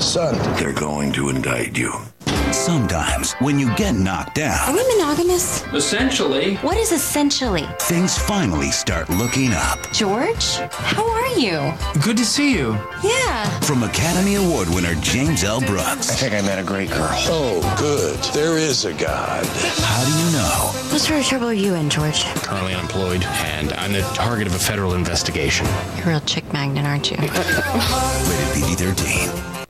Son, they're going to indict you. Sometimes, when you get knocked Are down, we monogamous? Essentially. What is essentially? things finally start looking up. George, how are you? Good to see you. Yeah. From Academy Award winner James L. Brooks. I think I met a great girl. Oh, good. There is a God. How do you know? What sort of trouble are you in, George? Currently unemployed, and I'm the target of a federal investigation. You're a real chick magnet, aren't you? Rated PG-13.